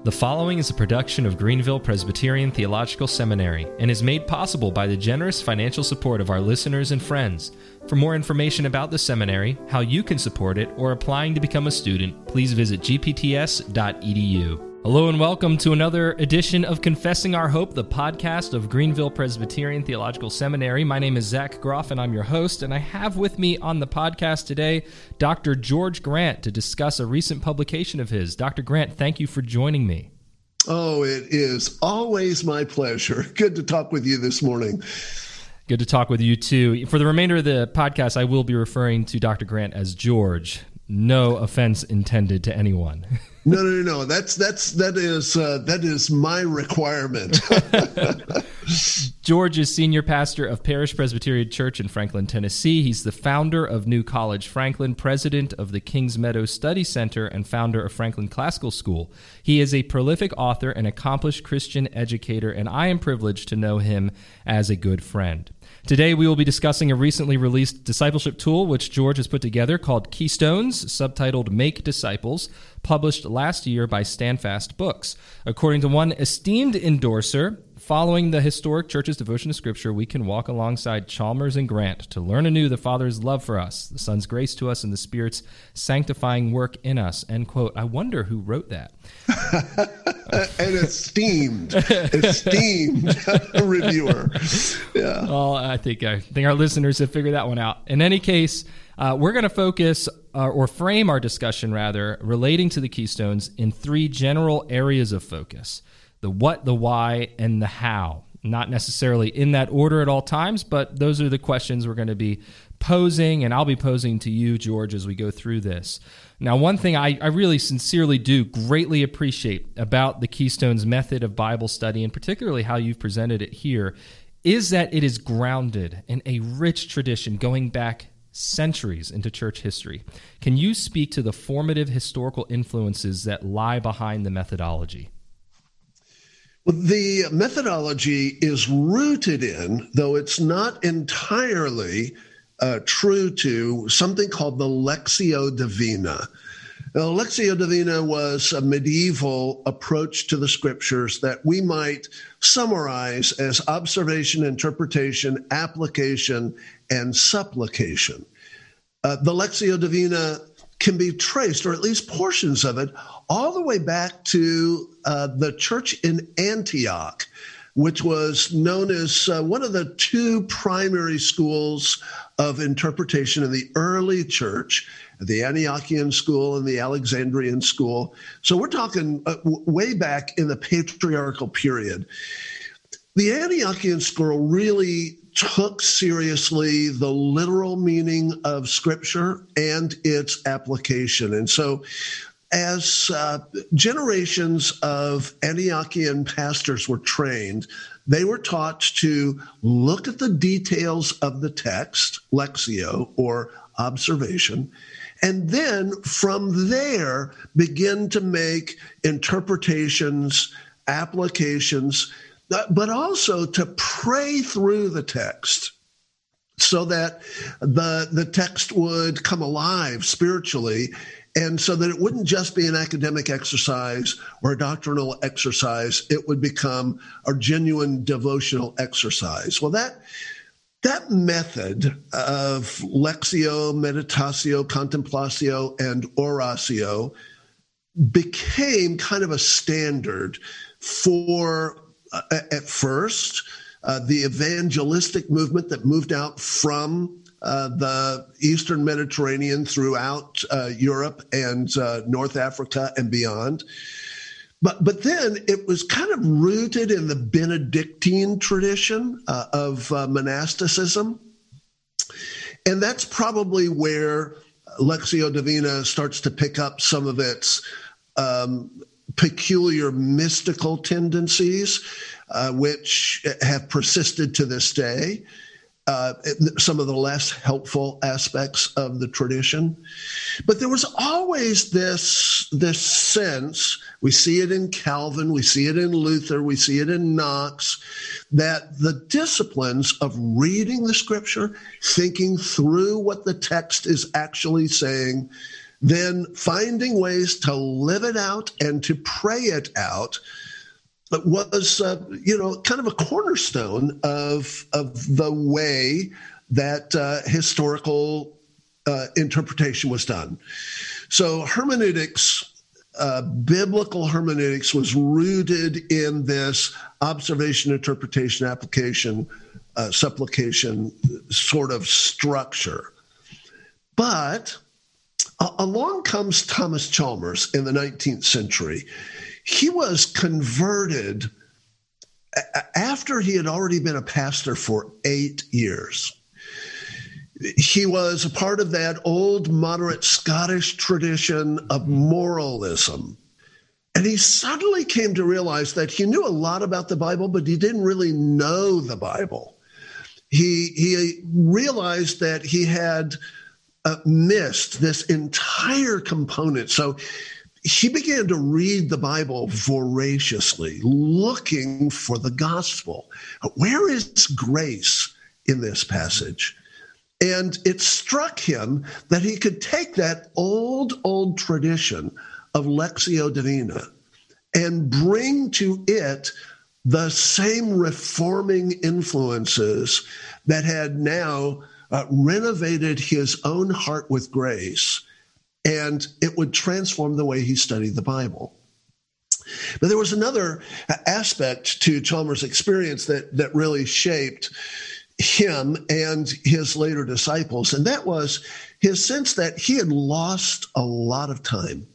The following is a production of Greenville Presbyterian Theological Seminary and is made possible by the generous financial support of our listeners and friends. For more information about the seminary, how you can support it, or applying to become a student, please visit gpts.edu. Hello and welcome to another edition of Confessing Our Hope, the podcast of Greenville Presbyterian Theological Seminary. My name is Zach Groff and I'm your host, and I have with me on the podcast today Dr. George Grant to discuss a recent publication of his. Dr. Grant, thank you for joining me. Oh, it is always my pleasure. Good to talk with you this morning. Good to talk with you too. For the remainder of the podcast, I will be referring to Dr. Grant as George. No offense intended to anyone. No. That is my requirement. George is senior pastor of Parish Presbyterian Church in Franklin, Tennessee. He's the founder of New College Franklin, president of the Kings Meadow Study Center, and founder of Franklin Classical School. He is a prolific author and accomplished Christian educator, and I am privileged to know him as a good friend. Today, we will be discussing a recently released discipleship tool which George has put together called Keystones, subtitled Make Disciples, published last year by Standfast Books. According to one esteemed endorser, following the historic church's devotion to Scripture, we can walk alongside Chalmers and Grant to learn anew the Father's love for us, the Son's grace to us, and the Spirit's sanctifying work in us. End quote. I wonder who wrote that. An esteemed reviewer. Yeah. Well, I think our listeners have figured that one out. In any case, we're going to focus or frame our discussion, rather, relating to the Keystones in three general areas of focus: the what, the why, and the how. Not necessarily in that order at all times, but those are the questions we're going to be posing, and I'll be posing to you, George, as we go through this. Now, one thing I really sincerely do greatly appreciate about the Keystones method of Bible study, and particularly how you've presented it here, is that it is grounded in a rich tradition going back centuries into church history. Can you speak to the formative historical influences that lie behind the methodology? Well, the methodology is rooted in, though it's not entirely true to, something called the Lectio Divina. Now, Lectio Divina was a medieval approach to the Scriptures that we might summarize as observation, interpretation, application, and supplication. The Lectio Divina can be traced, or at least portions of it, all the way back to the church in Antioch, which was known as one of the two primary schools of interpretation in the early church, the Antiochian school and the Alexandrian school. So we're talking way back in the patriarchal period. The Antiochian school really took seriously the literal meaning of Scripture and its application. And so as generations of Antiochian pastors were trained, they were taught to look at the details of the text, lectio, or observation, and then from there begin to make interpretations, applications, but also to pray through the text so that the text would come alive spiritually, and so that it wouldn't just be an academic exercise or a doctrinal exercise, it would become a genuine devotional exercise. Well, that method of lectio, meditatio, contemplatio, and oratio became kind of a standard for, at first, the evangelistic movement that moved out from the Eastern Mediterranean throughout Europe and North Africa and beyond. But then it was kind of rooted in the Benedictine tradition of monasticism. And that's probably where Lectio Divina starts to pick up some of its peculiar mystical tendencies, which have persisted to this day. Some of the less helpful aspects of the tradition. But there was always this sense, we see it in Calvin, we see it in Luther, we see it in Knox, that the disciplines of reading the Scripture, thinking through what the text is actually saying, then finding ways to live it out and to pray it out was, kind of a cornerstone of the way that historical interpretation was done. So hermeneutics, biblical hermeneutics, was rooted in this observation, interpretation, application, supplication sort of structure. But along comes Thomas Chalmers in the 19th century. He was converted after he had already been a pastor for 8 years. He was a part of that old moderate Scottish tradition of moralism. And he suddenly came to realize that he knew a lot about the Bible, but he didn't really know the Bible. He realized that he had missed this entire component. So he began to read the Bible voraciously, looking for the gospel. Where is grace in this passage? And it struck him that he could take that old tradition of Lectio Divina and bring to it the same reforming influences that had now renovated his own heart with grace, and it would transform the way he studied the Bible. But there was another aspect to Chalmers' experience that really shaped him and his later disciples, and that was his sense that he had lost a lot of time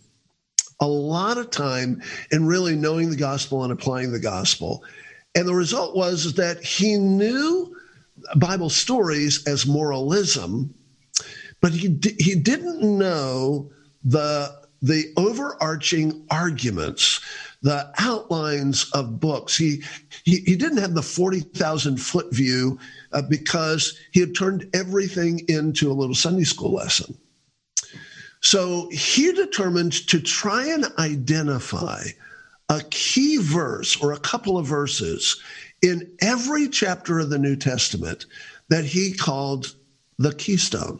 in really knowing the gospel and applying the gospel. And the result was that he knew Bible stories as moralism, but he didn't know the overarching arguments, the outlines of books. He didn't have the 40,000-foot view because he had turned everything into a little Sunday school lesson. So he determined to try and identify a key verse or a couple of verses in every chapter of the New Testament that he called the keystone.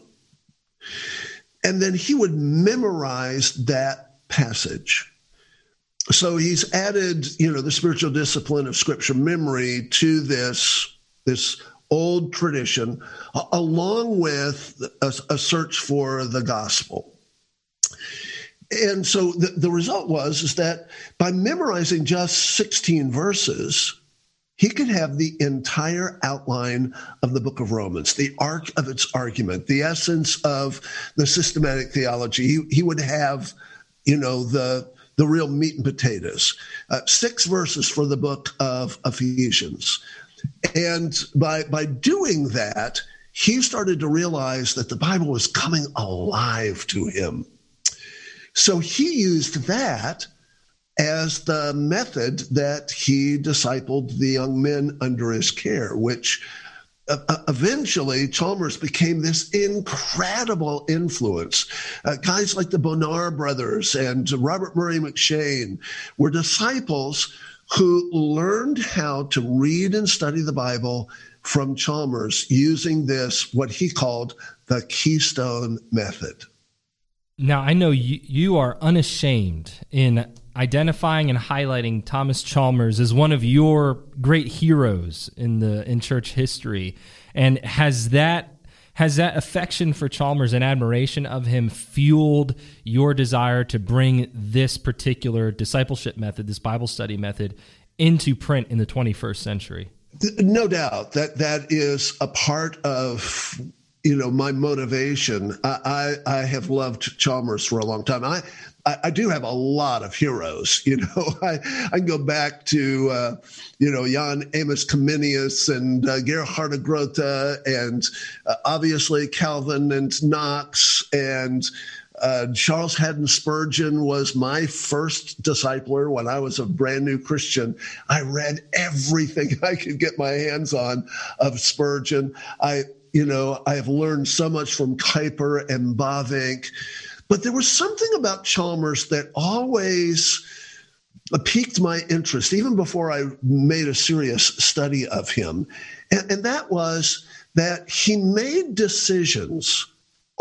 And then he would memorize that passage. So he's added, the spiritual discipline of scripture memory to this old tradition, along with a search for the gospel. And so the result was that by memorizing just 16 verses, he could have the entire outline of the book of Romans, the arc of its argument, the essence of the systematic theology. He would have, the real meat and potatoes. 6 verses for the book of Ephesians. And by doing that, he started to realize that the Bible was coming alive to him. So he used that as the method that he discipled the young men under his care, which eventually Chalmers became this incredible influence. Guys like the Bonar brothers and Robert Murray McCheyne were disciples who learned how to read and study the Bible from Chalmers using this, what he called the Keystone Method. Now, I know you are unashamed in identifying and highlighting Thomas Chalmers as one of your great heroes in church history. And has that affection for Chalmers and admiration of him fueled your desire to bring this particular discipleship method, this Bible study method, into print in the 21st century? No doubt that is a part of my motivation. I have loved Chalmers for a long time. I do have a lot of heroes. I can go back to Jan Amos Comenius and Gerhard of Groote and obviously Calvin and Knox, and Charles Haddon Spurgeon was my first discipler when I was a brand new Christian. I read everything I could get my hands on of Spurgeon. I have learned so much from Kuyper and Bavinck, but there was something about Chalmers that always piqued my interest, even before I made a serious study of him. And that was that he made decisions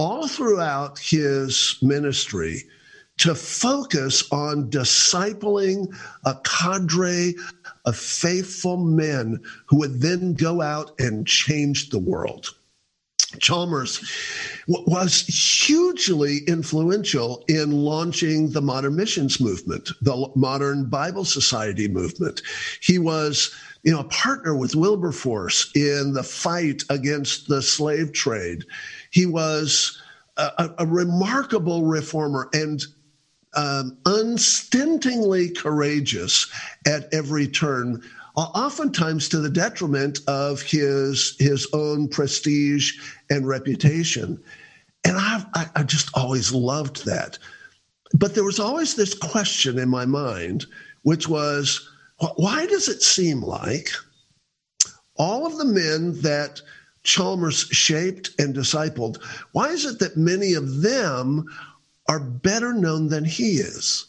all throughout his ministry to focus on discipling a cadre of faithful men who would then go out and change the world. Chalmers was hugely influential in launching the modern missions movement, the modern Bible Society movement. He was, a partner with Wilberforce in the fight against the slave trade. He was a remarkable reformer and unstintingly courageous at every turn, oftentimes to the detriment of his own prestige and reputation. And I just always loved that. But there was always this question in my mind, which was, why does it seem like all of the men that Chalmers shaped and discipled, why is it that many of them are better known than he is?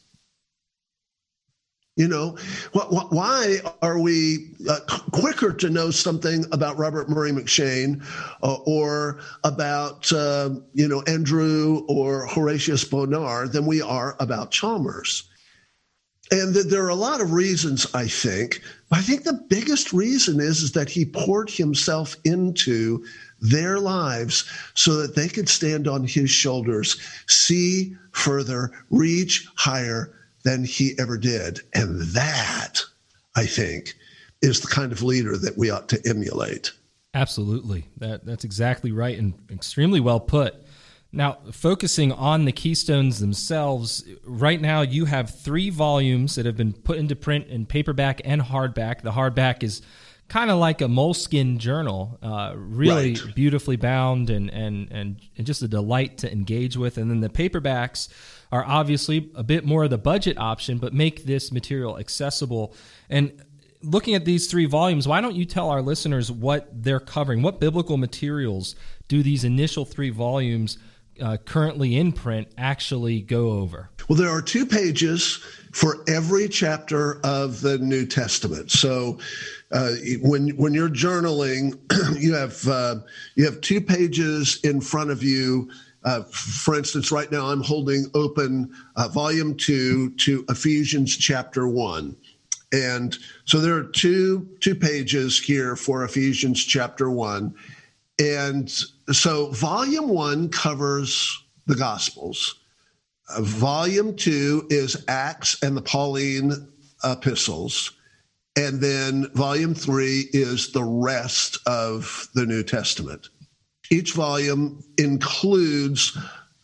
Why are we quicker to know something about Robert Murray McCheyne or about, Andrew or Horatius Bonar than we are about Chalmers? And there are a lot of reasons, I think. But I think the biggest reason is that he poured himself into their lives so that they could stand on his shoulders, see further, reach higher than he ever did. And that, I think, is the kind of leader that we ought to emulate. Absolutely. That's exactly right and extremely well put. Now, focusing on the Keystones themselves, right now you have 3 volumes that have been put into print in paperback and hardback. The hardback is kind of like a moleskin journal, really right. Beautifully bound and just a delight to engage with. And then the paperbacks are obviously a bit more of the budget option, but make this material accessible. And looking at these 3 volumes, why don't you tell our listeners what they're covering? What biblical materials do these initial 3 volumes currently in print actually go over? Well, there are 2 pages for every chapter of the New Testament. So when you're journaling, you have 2 pages in front of you. For instance, right now I'm holding open volume 2 to Ephesians chapter 1. And so there are two pages here for Ephesians chapter 1. And so volume 1 covers the Gospels. Volume 2 is Acts and the Pauline epistles. And then volume 3 is the rest of the New Testament. Each volume includes,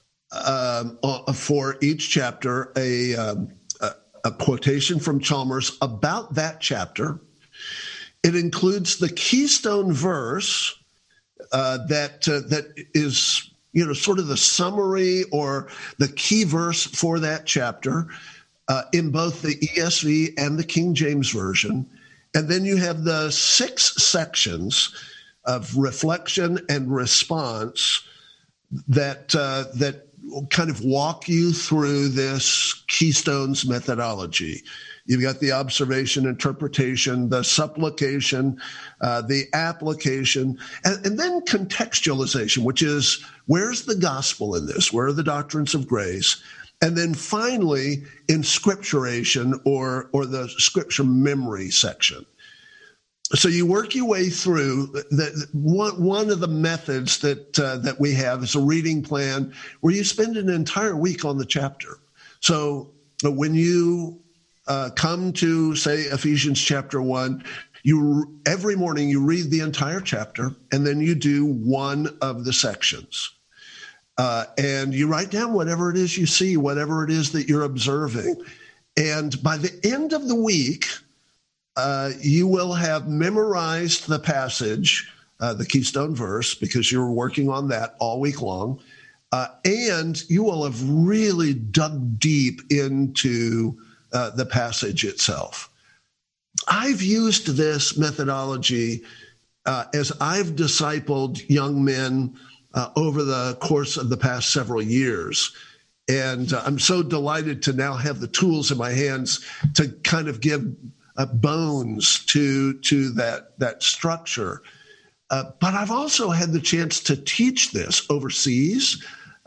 for each chapter, a quotation from Chalmers about that chapter. It includes the keystone verse that is, sort of the summary or the key verse for that chapter in both the ESV and the King James Version. And then you have the 6 sections of reflection and response that kind of walk you through this Keystones methodology. You've got the observation, interpretation, the supplication, the application, and then contextualization, which is where's the gospel in this? Where are the doctrines of grace? And then finally, inscripturation or the scripture memory section. So you work your way through one of the methods that we have is a reading plan where you spend an entire week on the chapter. So when you come to, say, Ephesians chapter 1, every morning you read the entire chapter, and then you do one of the sections. And you write down whatever it is you see, whatever it is that you're observing. And by the end of the week, you will have memorized the passage, the keystone verse, because you're working on that all week long. And you will have really dug deep into the passage itself. I've used this methodology as I've discipled young men over the course of the past several years. And I'm so delighted to now have the tools in my hands to kind of give bones to that structure. But I've also had the chance to teach this overseas.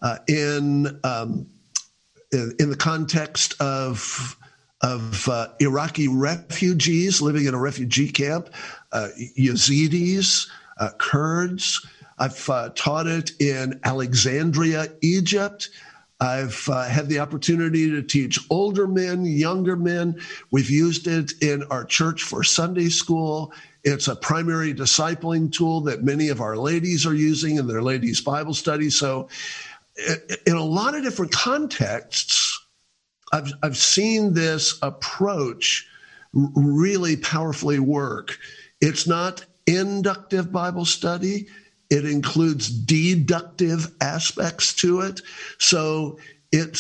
in the context of Iraqi refugees living in a refugee camp, Yazidis, Kurds. I've taught it in Alexandria, Egypt. I've had the opportunity to teach older men, younger men. We've used it in our church for Sunday school. It's a primary discipling tool that many of our ladies are using in their ladies' Bible study. So in a lot of different contexts, I've seen this approach really powerfully work. It's not inductive Bible study. It includes deductive aspects to it. So it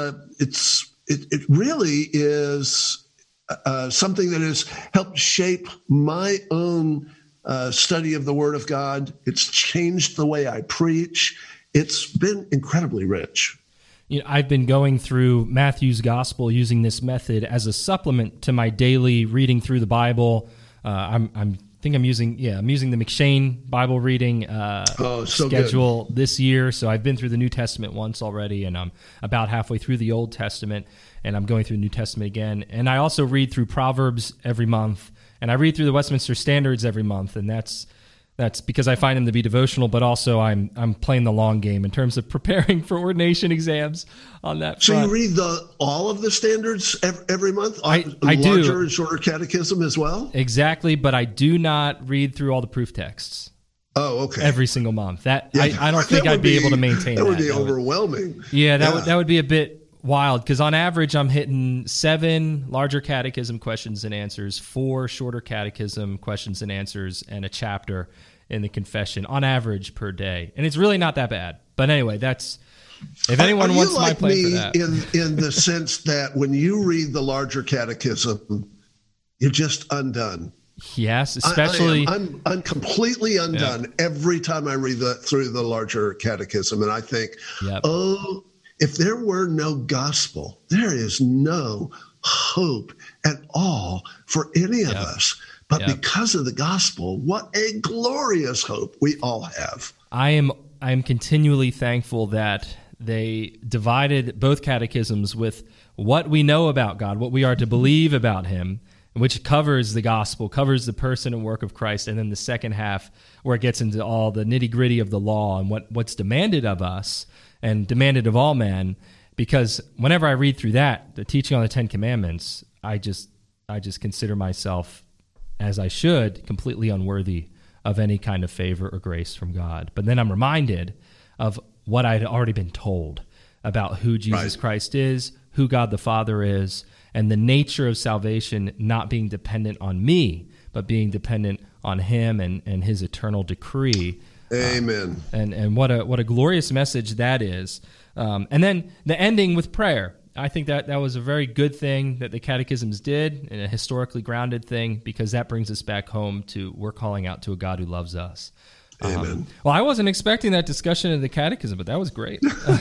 really is something that has helped shape my own study of the Word of God. It's changed the way I preach. It's been incredibly rich. You know, I've been going through Matthew's Gospel using this method as a supplement to my daily reading through the Bible. I'm using the McShane Bible reading schedule this year. So I've been through the New Testament once already, and I'm about halfway through the Old Testament, and I'm going through the New Testament again. And I also read through Proverbs every month, and I read through the Westminster Standards every month, and that's because I find them to be devotional, but also I'm playing the long game in terms of preparing for ordination exams on that front. So you read all of the standards every month? I larger do. Larger and shorter catechism as well? Exactly, but I do not read through all the proof texts. Oh, okay. Every single month. I don't think I'd be able to maintain that. That would be overwhelming. That would be a bit wild, because on average I'm hitting 7 larger catechism questions and answers, 4 shorter catechism questions and answers, and a chapter in the confession on average per day. And it's really not that bad. But anyway, that's, if anyone wants my plan for that. In the sense that when you read the larger catechism, you're just undone. Yes, especially I'm completely undone every time I read through the larger catechism, and I think, if there were no gospel, there is no hope at all for any of us. But because of the gospel, what a glorious hope we all have. I am continually thankful that they divided both catechisms with what we know about God, what we are to believe about him, which covers the gospel, covers the person and work of Christ, and then the second half where it gets into all the nitty-gritty of the law and what's demanded of us and demanded of all men. Because whenever I read through that, the teaching on the 10 Commandments, I just consider myself, as I should, completely unworthy of any kind of favor or grace from God. But then I'm reminded of what I'd already been told about who Jesus Christ is, who God the Father is, and the nature of salvation not being dependent on me, but being dependent on him and his eternal decree. Amen. And what a glorious message that is. And then the ending with prayer. I think that was a very good thing that the catechisms did, and a historically grounded thing, because that brings us back home to we're calling out to a God who loves us. Amen. Well, I wasn't expecting that discussion in the catechism, but that was great.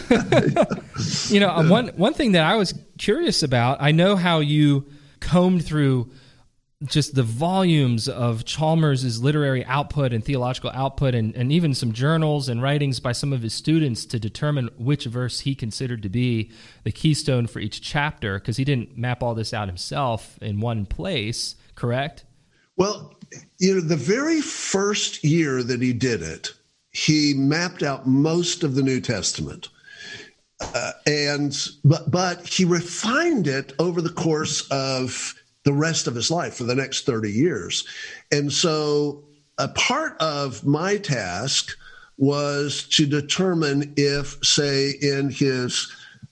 One thing that I was curious about, I know how you combed through just the volumes of Chalmers' literary output and theological output, and even some journals and writings by some of his students to determine which verse he considered to be the keystone for each chapter, because he didn't map all this out himself in one place, correct? Well, the very first year that he did it, he mapped out most of the New Testament. But he refined it over the course of the rest of his life for the next 30 years. And so a part of my task was to determine if, say, in his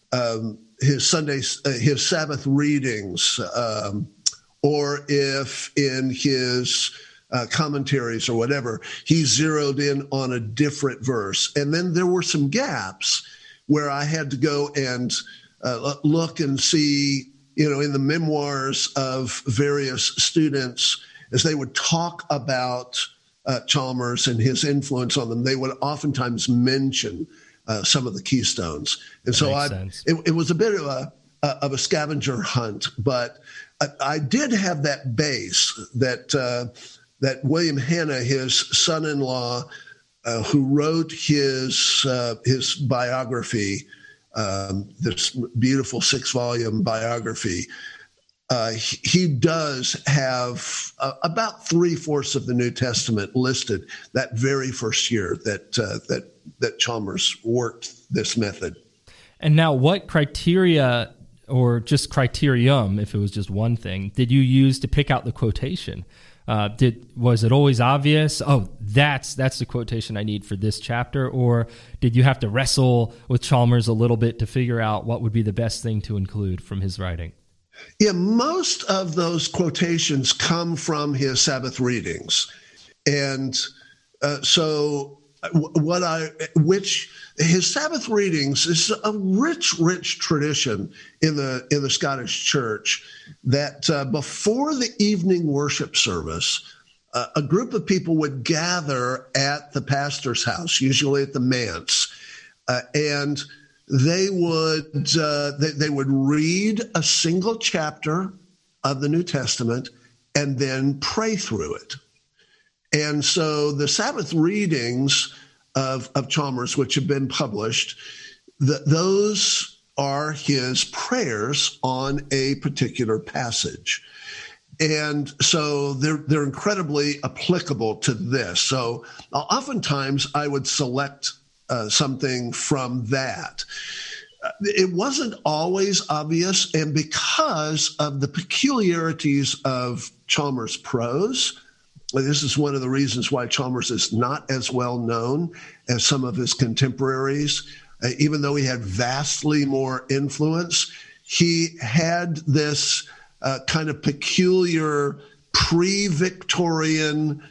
Sabbath readings, or if in his commentaries or whatever, he zeroed in on a different verse. And then there were some gaps where I had to go and look and see, in the memoirs of various students, as they would talk about Chalmers and his influence on them, they would oftentimes mention some of the keystones. And so it was a bit of a scavenger hunt, but I did have that base that William Hanna, his son-in-law, who wrote his biography, this beautiful 6-volume biography, he does have about 3/4 of the New Testament listed that very first year that Chalmers worked this method. And now, what criteria, or just criterium, if it was just one thing, did you use to pick out the quotation? Was it always obvious? Oh, that's the quotation I need for this chapter, or did you have to wrestle with Chalmers a little bit to figure out what would be the best thing to include from his writing? Yeah, most of those quotations come from his Sabbath readings, and his Sabbath readings is a rich tradition in the Scottish Church. That before the evening worship service, a group of people would gather at the pastor's house, usually at the manse, and they would read a single chapter of the New Testament and then pray through it. And so the Sabbath readings of Chalmers, which have been published, those are his prayers on a particular passage. And so they're incredibly applicable to this. So oftentimes I would select something from that. It wasn't always obvious, and because of the peculiarities of Chalmers' prose, this is one of the reasons why Chalmers is not as well known as some of his contemporaries. Even though he had vastly more influence, he had this kind of peculiar pre-Victorian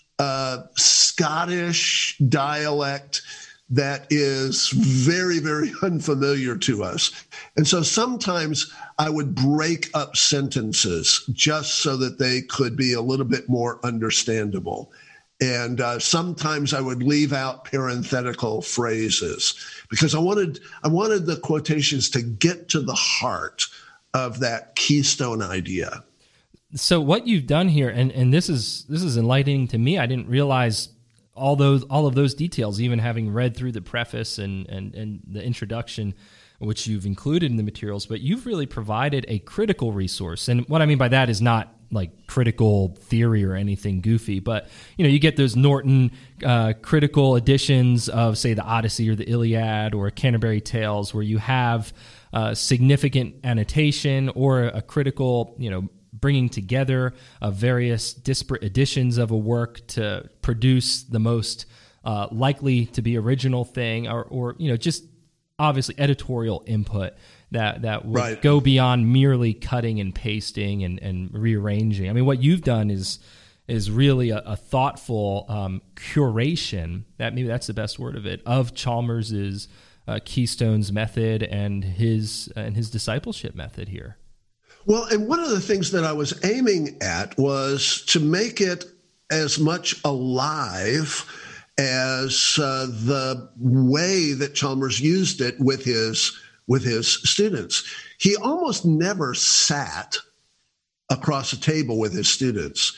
Scottish dialect that is very, very unfamiliar to us. And so sometimes I would break up sentences just so that they could be a little bit more understandable. And sometimes I would leave out parenthetical phrases because I wanted the quotations to get to the heart of that keystone idea. So what you've done here, and this is enlightening to me. I didn't realize all of those details, even having read through the preface and the introduction, which you've included in the materials, but you've really provided a critical resource. And what I mean by that is not like critical theory or anything goofy, but you get those Norton critical editions of, say, the Odyssey or the Iliad or Canterbury Tales, where you have significant annotation or a critical, bringing together of various disparate editions of a work to produce the most likely to be original thing, or just obviously editorial input that would go beyond merely cutting and pasting and rearranging. I mean, what you've done is really a thoughtful curation, that maybe that's the best word of it, of Chalmers's Keystones method and his discipleship method here. Well, and one of the things that I was aiming at was to make it as much alive as the way that Chalmers used it with his students. He almost never sat across a table with his students.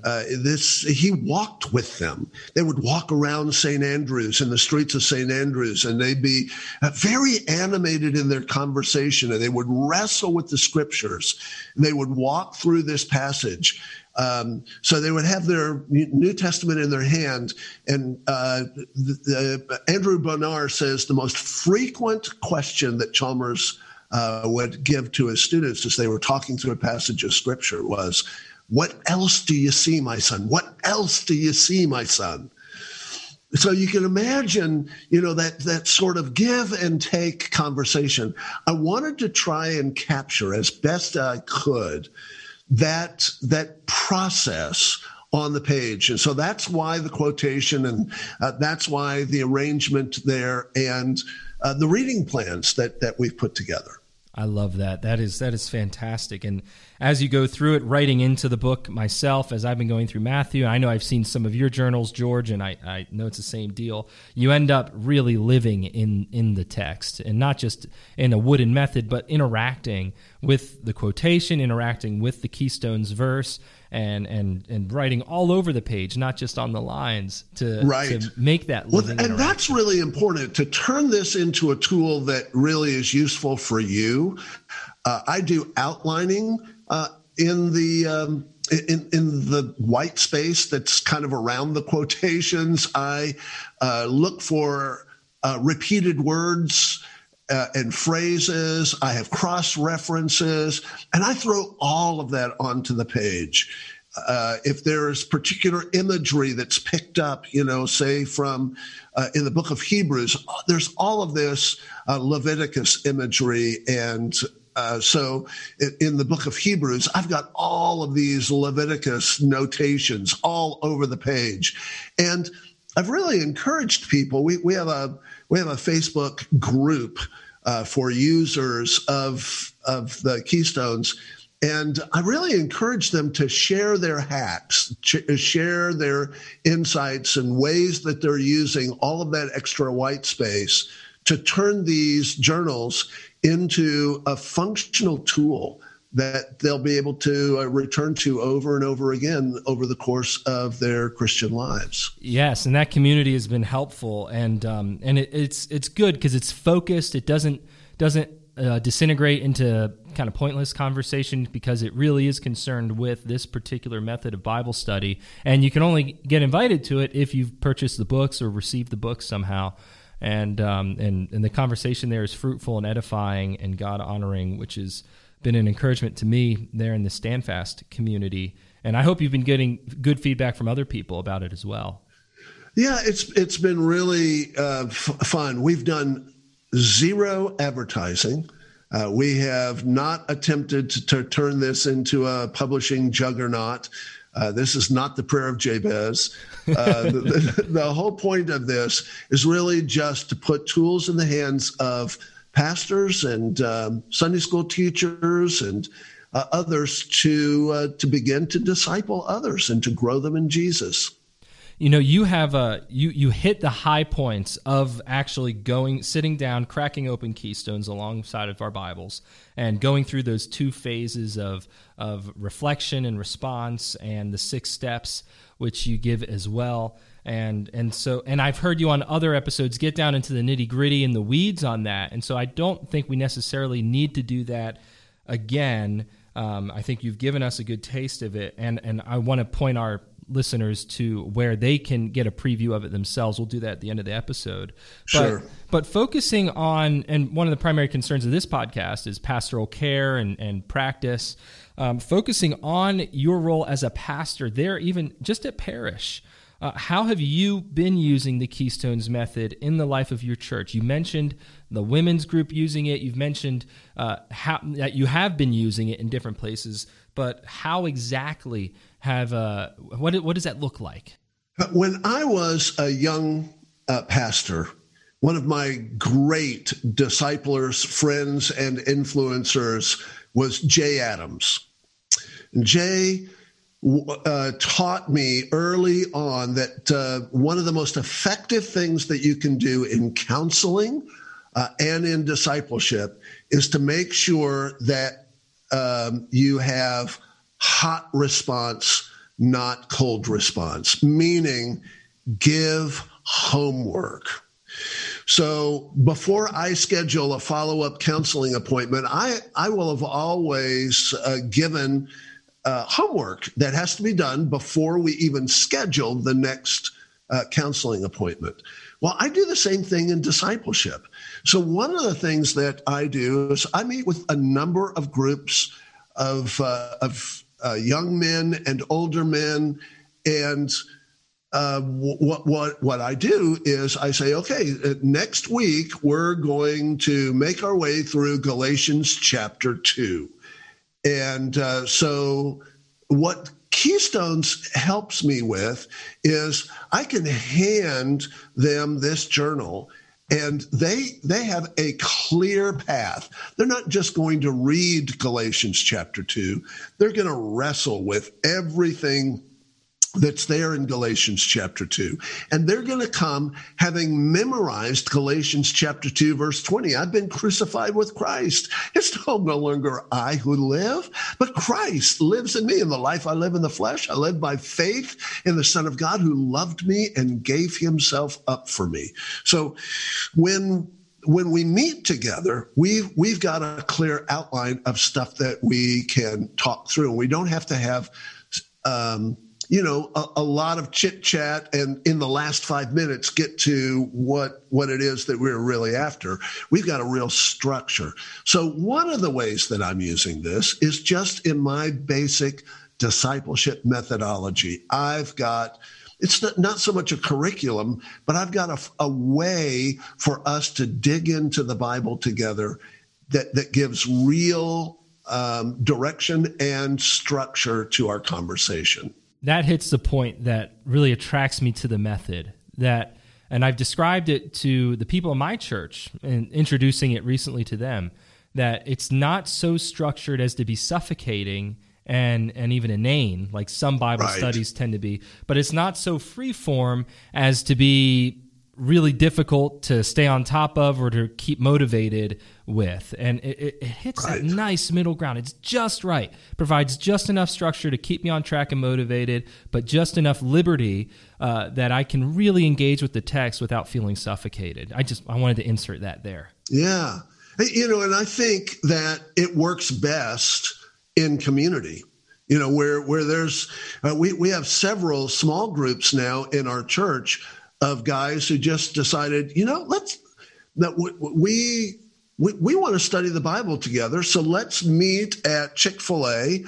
He walked with them. They would walk around St. Andrews, in the streets of St. Andrews, and they'd be very animated in their conversation, and they would wrestle with the scriptures. And they would walk through this passage. So they would have their New Testament in their hand, and Andrew Bonar says the most frequent question that Chalmers would give to his students as they were talking through a passage of scripture was, "What else do you see, my son? What else do you see, my son?" So you can imagine, that sort of give and take conversation. I wanted to try and capture as best I could that process on the page. And so that's why the quotation, and that's why the arrangement there, and the reading plans that we've put together. I love that. That is fantastic. And as you go through it, writing into the book myself as I've been going through Matthew. I know I've seen some of your journals, George, and I know it's the same deal. You end up really living in the text, and not just in a wooden method, but interacting with the quotation, interacting with the Keystones verse, and writing all over the page, not just on the lines, to make that living and that's really important, to turn this into a tool that really is useful for you. I do outlining in the white space that's kind of around the quotations. I look for repeated words and phrases. I have cross references, and I throw all of that onto the page. If there's particular imagery that's picked up, say from in the book of Hebrews, there's all of this Leviticus imagery. And so in the book of Hebrews, I've got all of these Leviticus notations all over the page. And I've really encouraged people. We have a Facebook group for users of the Keystones, and I really encourage them to share their hacks, share their insights and ways that they're using all of that extra white space to turn these journals into a functional tool that they'll be able to return to over and over again over the course of their Christian lives. Yes, and that community has been helpful, and it's good because it's focused. It doesn't disintegrate into kind of pointless conversation, because it really is concerned with this particular method of Bible study, and you can only get invited to it if you've purchased the books or received the books somehow. And the conversation there is fruitful and edifying and God honoring, which has been an encouragement to me there in the Standfast community. And I hope you've been getting good feedback from other people about it as well. Yeah, it's been really fun. We've done zero advertising. We have not attempted to turn this into a publishing juggernaut. This is not the prayer of Jabez. The whole point of this is really just to put tools in the hands of pastors and Sunday school teachers and others to begin to disciple others and to grow them in Jesus. You have you hit the high points of actually sitting down, cracking open Keystones alongside of our Bibles, and going through those two phases of reflection and response, and the 6 steps which you give as well. And I've heard you on other episodes get down into the nitty-gritty and the weeds on that. And so I don't think we necessarily need to do that again. I think you've given us a good taste of it, and I want to point our listeners to where they can get a preview of it themselves. We'll do that at the end of the episode. Sure. But focusing on, and one of the primary concerns of this podcast is pastoral care and practice, focusing on your role as a pastor there, even just at Parish. How have you been using the Keystones method in the life of your church? You mentioned the women's group using it. You've mentioned how that you have been using it in different places, but how exactly what does that look like? When I was a young pastor, one of my great disciplers, friends, and influencers was Jay Adams. And Jay taught me early on that one of the most effective things that you can do in counseling and in discipleship is to make sure that you have hot response, not cold response, meaning give homework. So before I schedule a follow-up counseling appointment, I will have always given homework that has to be done before we even schedule the next counseling appointment. Well, I do the same thing in discipleship. So one of the things that I do is I meet with a number of groups of young men and older men, and what I do is I say, okay, next week we're going to make our way through Galatians chapter 2. And so what Keystones helps me with is I can hand them this journal, And they have a clear path. They're not just going to read Galatians chapter 2. They're going to wrestle with everything that's there in Galatians chapter 2. And they're going to come having memorized Galatians chapter 2, verse 20. I've been crucified with Christ. It's no longer I who live, but Christ lives in me. In the life I live in the flesh, I live by faith in the Son of God who loved me and gave himself up for me. So when we meet together, we've got a clear outline of stuff that we can talk through. We don't have to have a lot of chit chat and in the last 5 minutes get to what it is that we're really after. We've got a real structure. So one of the ways that I'm using this is just in my basic discipleship methodology. It's not so much a curriculum, but I've got a way for us to dig into the Bible together that gives real direction and structure to our conversation. That hits the point that really attracts me to the method, and I've described it to the people in my church and introducing it recently to them, that it's not so structured as to be suffocating and even inane, like some Bible studies tend to be, but it's not so free form as to be really difficult to stay on top of or to keep motivated with. And it hits that nice middle ground. It's just right. Provides just enough structure to keep me on track and motivated, but just enough liberty that I can really engage with the text without feeling suffocated. I wanted to insert that there. Yeah. And I think that it works best in community. Where there's we have several small groups now in our church of guys who just decided, we want to study the Bible together, so let's meet at Chick-fil-A,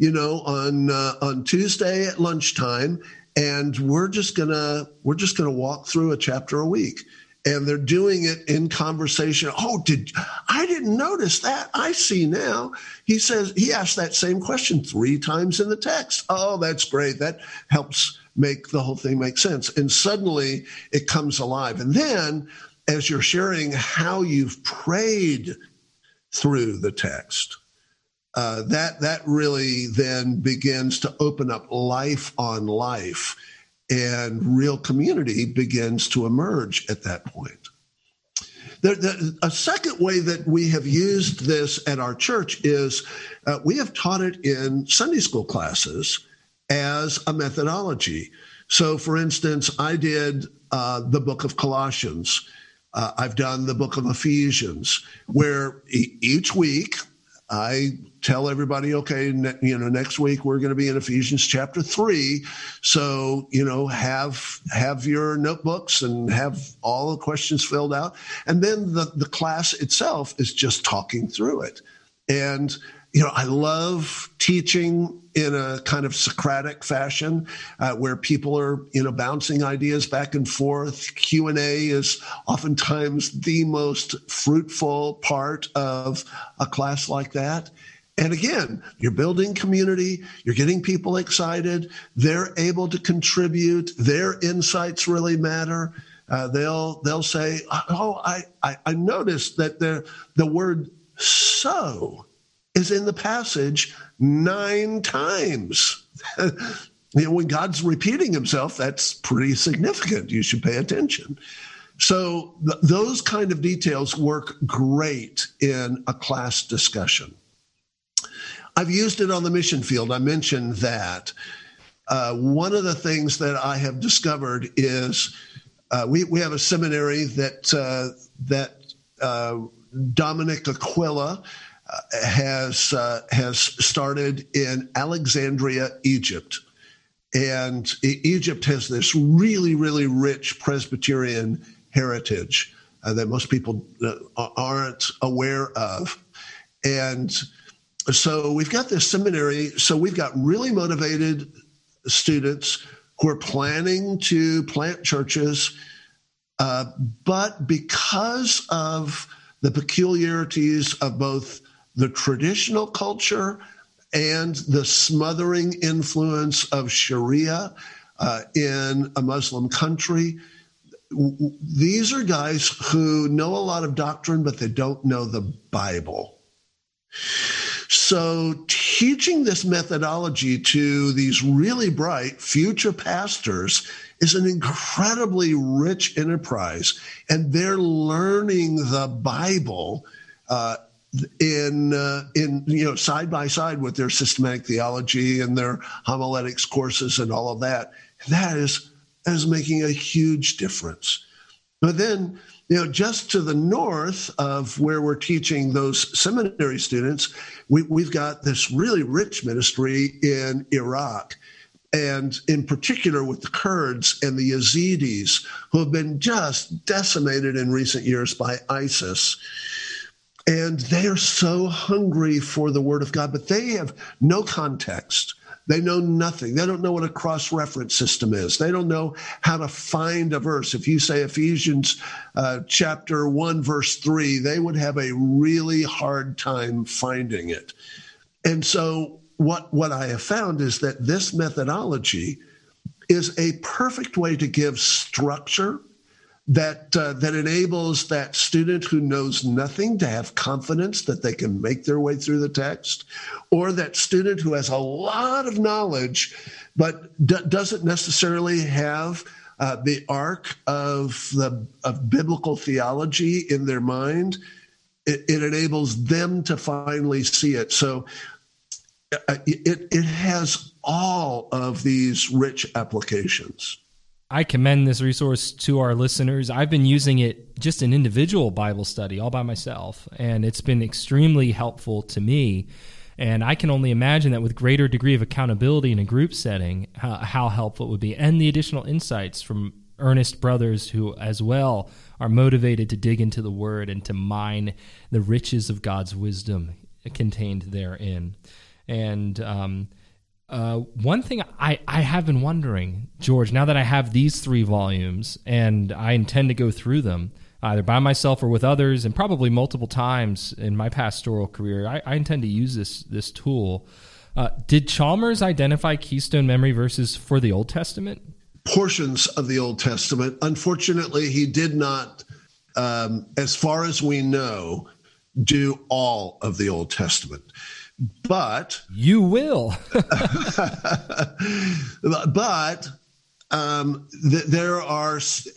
on Tuesday at lunchtime, and we're just gonna walk through a chapter a week. And they're doing it in conversation. I didn't notice that. I see now. He asked that same question 3 times in the text. Oh, that's great. That helps make the whole thing make sense. And suddenly it comes alive. And then as you're sharing how you've prayed through the text, that really then begins to open up life on life. And real community begins to emerge at that point. A second way that we have used this at our church is we have taught it in Sunday school classes as a methodology. So, for instance, I did the book of Colossians. I've done the book of Ephesians, where each week I tell everybody, okay, next week we're going to be in Ephesians chapter 3. So, have your notebooks and have all the questions filled out. And then the class itself is just talking through it. And, I love teaching in a kind of Socratic fashion where people are, bouncing ideas back and forth. Q&A is oftentimes the most fruitful part of a class like that. And again, you're building community, you're getting people excited, they're able to contribute, their insights really matter. They'll say, I noticed that the word so is in the passage 9 times. When God's repeating himself, that's pretty significant. You should pay attention. So those kind of details work great in a class discussion. I've used it on the mission field. I mentioned that. One of the things that I have discovered is we have a seminary that Dominic Aquila has started in Alexandria, Egypt. And Egypt has this really, really rich Presbyterian heritage that most people aren't aware of. And so we've got this seminary. So we've got really motivated students who are planning to plant churches. But because of the peculiarities of both the traditional culture and the smothering influence of Sharia in a Muslim country, these are guys who know a lot of doctrine, but they don't know the Bible. So teaching this methodology to these really bright future pastors is an incredibly rich enterprise, and they're learning the Bible in side by side with their systematic theology and their homiletics courses and all of that. That is making a huge difference. But then, just to the north of where we're teaching those seminary students, we've got this really rich ministry in Iraq, and in particular with the Kurds and the Yazidis, who have been just decimated in recent years by ISIS. And they are so hungry for the Word of God, but they have no context. They know nothing. They don't know what a cross-reference system is. They don't know how to find a verse. If you say Ephesians chapter 1, verse 3, they would have a really hard time finding it. And so what I have found is that this methodology is a perfect way to give structure that enables that student who knows nothing to have confidence that they can make their way through the text, or that student who has a lot of knowledge but doesn't necessarily have the arc of biblical theology in their mind. It enables them to finally see it. So it has all of these rich applications. I commend this resource to our listeners. I've been using it just in individual Bible study all by myself, and it's been extremely helpful to me. And I can only imagine that with greater degree of accountability in a group setting, how helpful it would be, and the additional insights from earnest brothers who as well are motivated to dig into the Word and to mine the riches of God's wisdom contained therein. And one thing I have been wondering, George, now that I have these 3 volumes and I intend to go through them either by myself or with others, and probably multiple times in my pastoral career, I intend to use this tool. Did Chalmers identify keystone memory verses for the Old Testament? Portions of the Old Testament. Unfortunately, he did not, as far as we know, do all of the Old Testament. But you will. but there are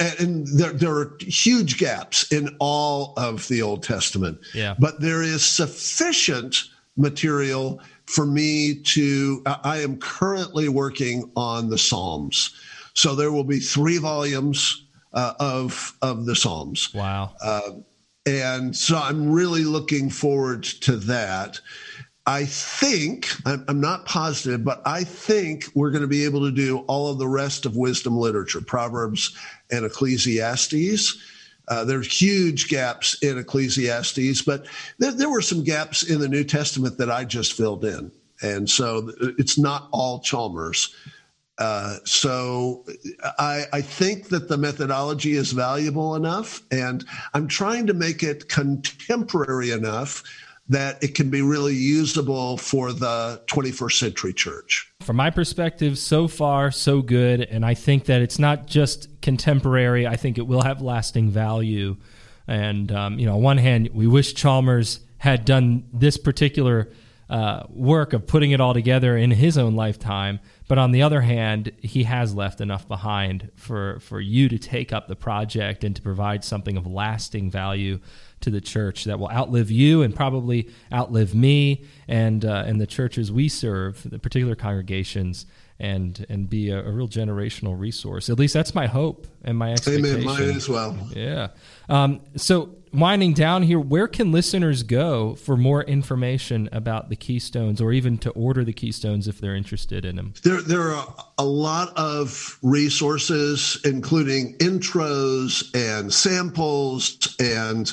huge gaps in all of the Old Testament. Yeah. But there is sufficient material for me to. I am currently working on the Psalms, so there will be 3 volumes of the Psalms. Wow. And so I'm really looking forward to that. I think, I'm not positive, but I think we're going to be able to do all of the rest of wisdom literature, Proverbs and Ecclesiastes. There are huge gaps in Ecclesiastes, but there were some gaps in the New Testament that I just filled in. And so it's not all Chalmers. So I think that the methodology is valuable enough, and I'm trying to make it contemporary enough that it can be really usable for the 21st century church. From my perspective, so far, so good. And I think that it's not just contemporary. I think it will have lasting value. And, on one hand, we wish Chalmers had done this particular work of putting it all together in his own lifetime. But on the other hand, he has left enough behind for you to take up the project and to provide something of lasting value to the church that will outlive you and probably outlive me and the churches we serve, the particular congregations, and be a real generational resource. At least that's my hope and my expectation. Amen. Mine as well. Yeah. So winding down here, where can listeners go for more information about the Keystones, or even to order the Keystones if they're interested in them? There are a lot of resources, including intros and samples and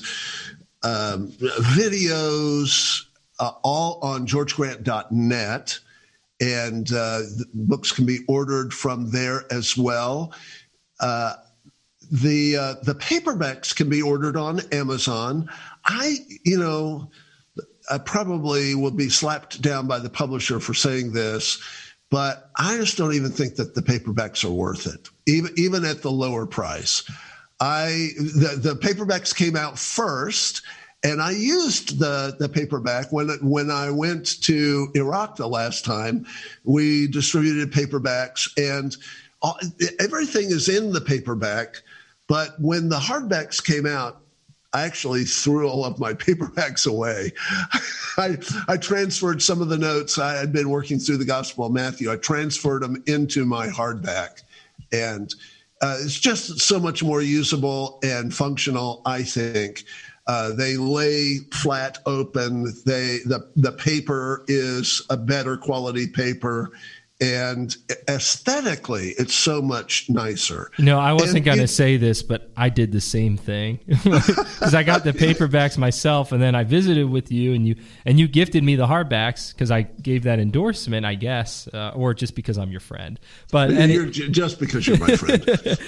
videos, all on georgegrant.net. And the books can be ordered from there as well. The paperbacks can be ordered on Amazon. I probably will be slapped down by the publisher for saying this, but I just don't even think that the paperbacks are worth it, even at the lower price. the paperbacks came out first, and I used the paperback when I went to Iraq the last time. We distributed paperbacks, and everything is in the paperback. But when the hardbacks came out, I actually threw all of my paperbacks away. I transferred some of the notes. I had been working through the Gospel of Matthew. I transferred them into my hardback, and it's just so much more usable and functional, I think. They lay flat open. The paper is a better quality paper, and aesthetically, it's so much nicer. I wasn't going to say this, but I did the same thing because I got the paperbacks myself, and then I visited with you, and you gifted me the hardbacks because I gave that endorsement, I guess, or just because I'm your friend. But just because you're my friend.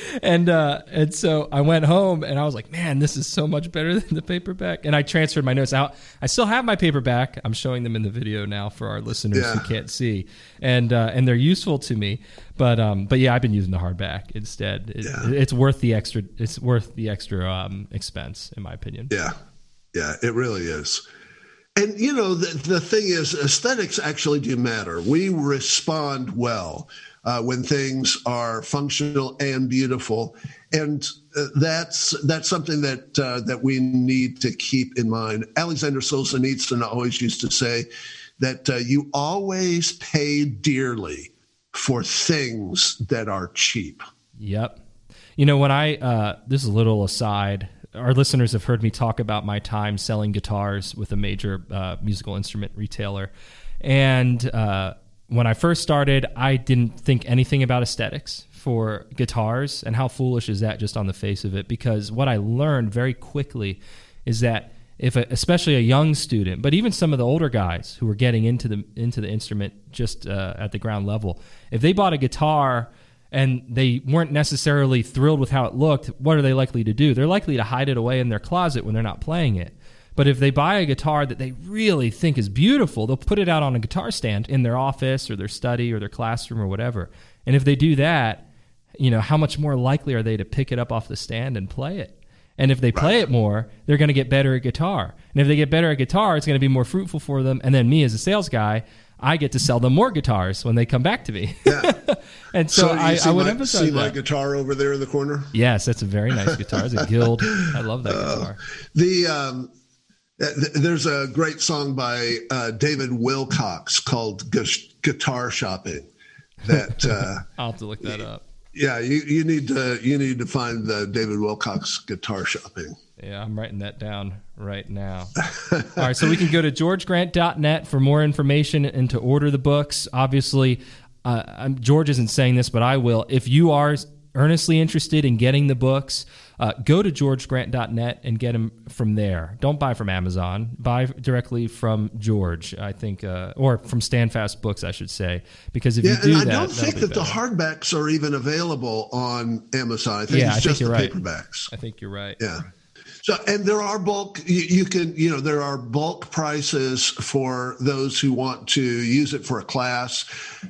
and so I went home, and I was like, man, this is so much better than the paperback. And I transferred my notes out. I still have my paperback. I'm showing them in the video now for our listeners who can't see, and they're useful to me, but yeah, I've been using the hardback instead. It's worth the extra. It's worth the extra expense, in my opinion. Yeah, it really is. And the thing is, aesthetics actually do matter. We respond well when things are functional and beautiful, and that's something that we need to keep in mind. Alexander Solzhenitsyn always used to say that you always pay dearly for things that are cheap. Yep. When this is a little aside, our listeners have heard me talk about my time selling guitars with a major musical instrument retailer. And when I first started, I didn't think anything about aesthetics for guitars, and how foolish is that just on the face of it? Because what I learned very quickly is that especially a young student, but even some of the older guys who were getting into the instrument just at the ground level, if they bought a guitar and they weren't necessarily thrilled with how it looked, what are they likely to do? They're likely to hide it away in their closet when they're not playing it. But if they buy a guitar that they really think is beautiful, they'll put it out on a guitar stand in their office or their study or their classroom or whatever. And if they do that, how much more likely are they to pick it up off the stand and play it? And if they play it more, they're going to get better at guitar. And if they get better at guitar, it's going to be more fruitful for them. And then me as a sales guy, I get to sell them more guitars when they come back to me. Yeah. And so I would emphasize that. See my guitar over there in the corner? Yes, that's a very nice guitar. It's a Guild. I love that guitar. There's a great song by David Wilcox called Guitar Shopping. That I'll have to look that up. Yeah, you need to find the David Wilcox Guitar Shopping. Yeah, I'm writing that down right now. All right, so we can go to georgegrant.net for more information and to order the books. Obviously, George isn't saying this, but I will. If you are earnestly interested in getting the books, go to georgegrant.net and get them from there. Don't buy from Amazon. Buy directly from George, I think, or from Standfast Books, I should say, because if you do that, I don't think that the hardbacks are even available on Amazon. I think it's just the paperbacks. I think you're right. Yeah. So, and there are bulk. There are bulk prices for those who want to use it for a class.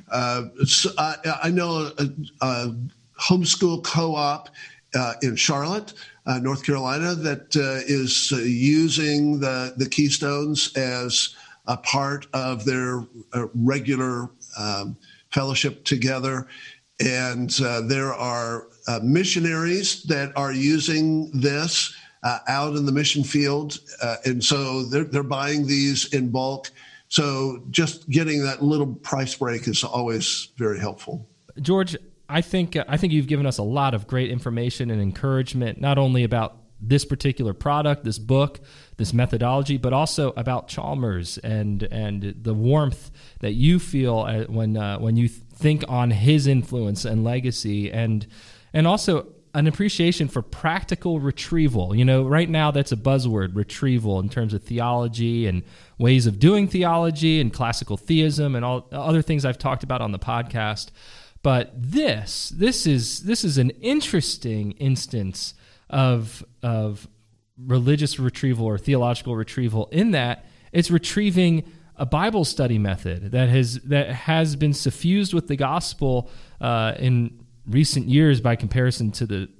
So I know a homeschool co-op in Charlotte, North Carolina, that is using the Keystones as a part of their regular fellowship together. And there are missionaries that are using this out in the mission field. And so they're buying these in bulk. So just getting that little price break is always very helpful. George, I think you've given us a lot of great information and encouragement, not only about this particular product, this book, this methodology, but also about Chalmers and the warmth that you feel when you think on his influence and legacy, and also an appreciation for practical retrieval. Right now that's a buzzword, retrieval, in terms of theology and ways of doing theology and classical theism and all other things I've talked about on the podcast. But this is an interesting instance of religious retrieval or theological retrieval, in that it's retrieving a Bible study method that has been suffused with the gospel in recent years by comparison to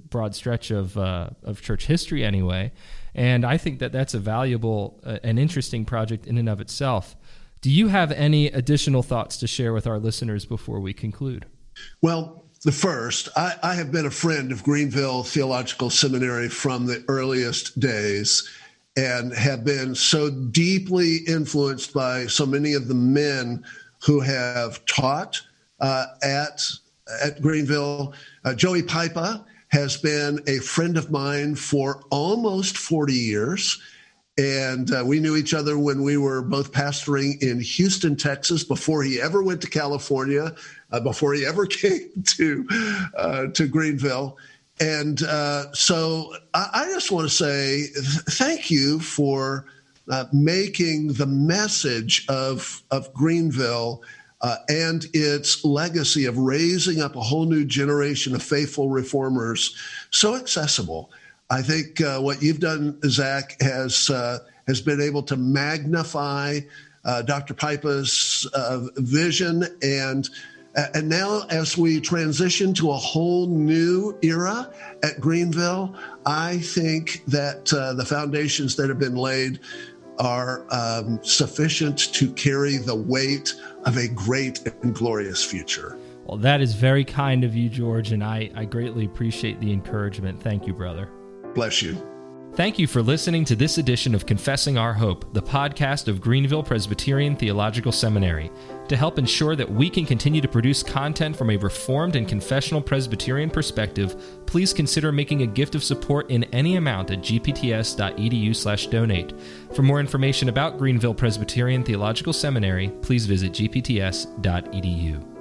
broad stretch of church history anyway. And I think that that's a valuable and interesting project in and of itself. Do you have any additional thoughts to share with our listeners before we conclude? Well, the first, I have been a friend of Greenville Theological Seminary from the earliest days and have been so deeply influenced by so many of the men who have taught at Greenville. Joey Pipa has been a friend of mine for almost 40 years. And we knew each other when we were both pastoring in Houston, Texas, before he ever went to California, before he ever came to Greenville. And so I just want to say thank you for making the message of Greenville and its legacy of raising up a whole new generation of faithful reformers so accessible. I think what you've done, Zach, has been able to magnify Dr. Pipa's vision, and now as we transition to a whole new era at Greenville, I think that the foundations that have been laid are sufficient to carry the weight of a great and glorious future. Well, that is very kind of you, George, and I greatly appreciate the encouragement. Thank you, brother. Bless you. Thank you for listening to this edition of Confessing Our Hope, the podcast of Greenville Presbyterian Theological Seminary. To help ensure that we can continue to produce content from a Reformed and confessional Presbyterian perspective, please consider making a gift of support in any amount at gpts.edu/donate. For more information about Greenville Presbyterian Theological Seminary, please visit gpts.edu.